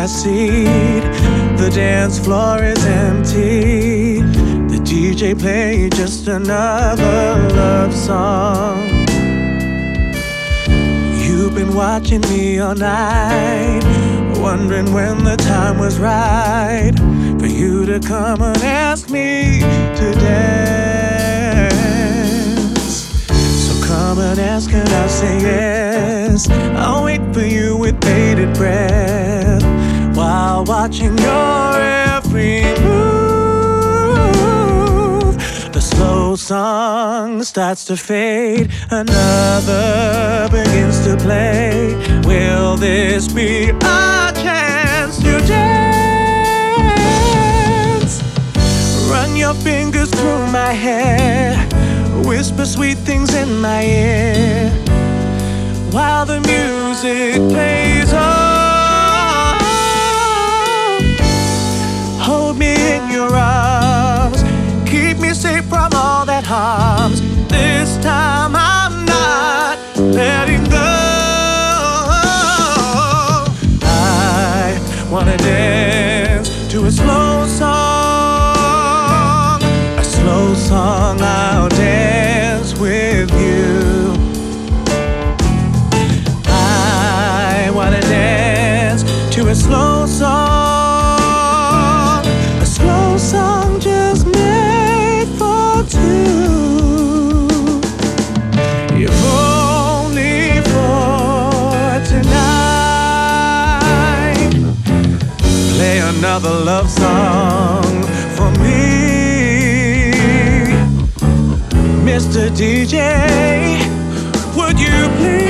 seat. The dance floor is empty. The DJ played just another love song. You've been watching me all night, wondering when the time was right for you to come and ask me to dance. So come and ask and I'll say yes. I'll wait for you with bated breath while watching your every move. The slow song starts to fade, another begins to play. Will this be our chance to dance? Run your fingers through my hair, whisper sweet things in my ear while the music plays on. Hold me in your arms, keep me safe from all that harms. This time I'm not letting go. I wanna dance to a slow song, a slow song. I'll dance with you. I wanna dance to a slow song, a slow song just made for two. If only for tonight. Play another love song for me, Mr. DJ, would you please?